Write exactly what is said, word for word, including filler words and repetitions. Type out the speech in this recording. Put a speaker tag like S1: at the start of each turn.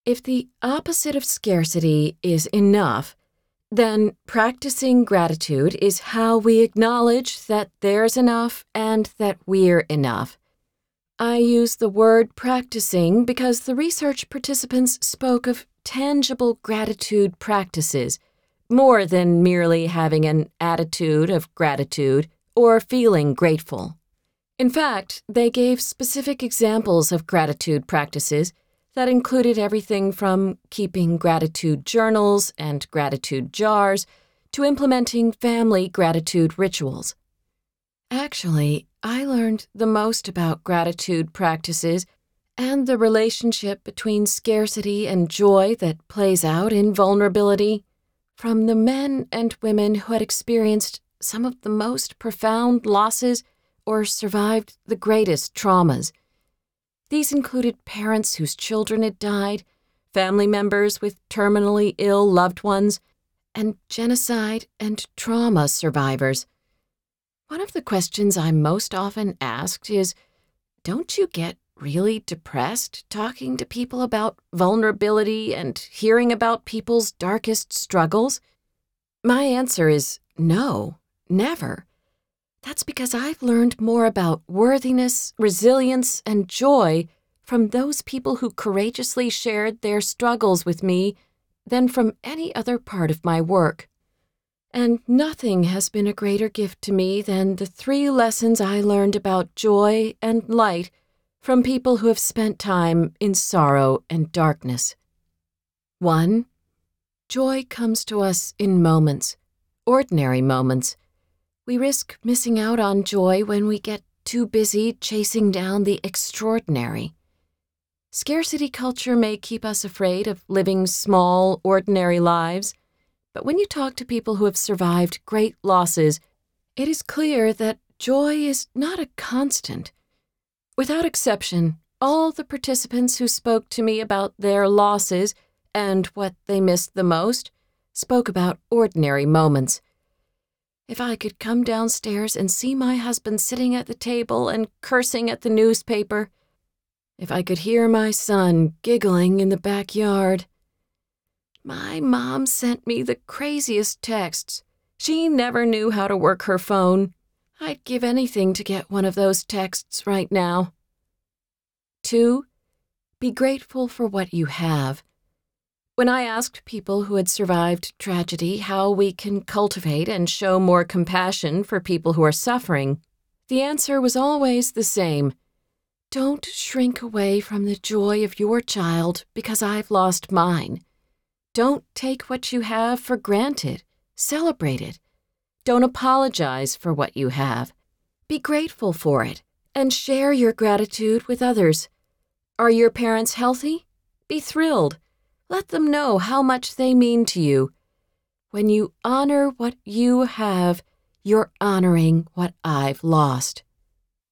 S1: If the opposite of scarcity is enough, then practicing gratitude is how we acknowledge that there's enough and that we're enough. I use the word practicing because the research participants spoke of tangible gratitude practices, more than merely having an attitude of gratitude or feeling grateful. In fact, they gave specific examples of gratitude practices that included everything from keeping gratitude journals and gratitude jars to implementing family gratitude rituals. Actually, I learned the most about gratitude practices and the relationship between scarcity and joy that plays out in vulnerability from the men and women who had experienced some of the most profound losses or survived the greatest traumas. These included parents whose children had died, family members with terminally ill loved ones, and genocide and trauma survivors. One of the questions I'm most often asked is, don't you get really depressed talking to people about vulnerability and hearing about people's darkest struggles? My answer is no, never. That's because I've learned more about worthiness, resilience, and joy from those people who courageously shared their struggles with me than from any other part of my work. And nothing has been a greater gift to me than the three lessons I learned about joy and light from people who have spent time in sorrow and darkness. One, joy comes to us in moments, ordinary moments. We risk missing out on joy when we get too busy chasing down the extraordinary. Scarcity culture may keep us afraid of living small, ordinary lives, but when you talk to people who have survived great losses, it is clear that joy is not a constant. Without exception, all the participants who spoke to me about their losses and what they missed the most spoke about ordinary moments. If I could come downstairs and see my husband sitting at the table and cursing at the newspaper, if I could hear my son giggling in the backyard. My mom sent me the craziest texts. She never knew how to work her phone. I'd give anything to get one of those texts right now. Two, be grateful for what you have. When I asked people who had survived tragedy how we can cultivate and show more compassion for people who are suffering, the answer was always the same. Don't shrink away from the joy of your child because I've lost mine. Don't take what you have for granted. Celebrate it. Don't apologize for what you have. Be grateful for it and share your gratitude with others. Are your parents healthy? Be thrilled. Let them know how much they mean to you. When you honor what you have, you're honoring what I've lost.